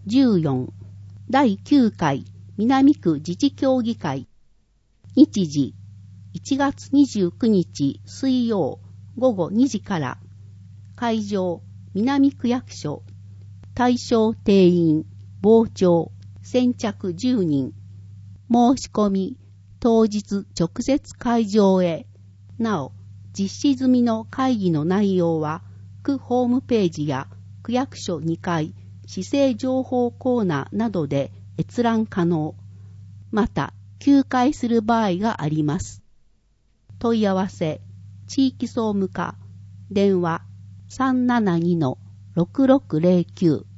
14第9回南区自治協議会。日時1月29日水曜午後2時から。会場南区役所。対象定員傍聴先着10人。申し込み当日直接会場へ。なお実施済みの会議の内容は区ホームページや区役所2階市政情報コーナーなどで閲覧可能。また休会する場合があります。問い合わせ地域総務課電話 372-6609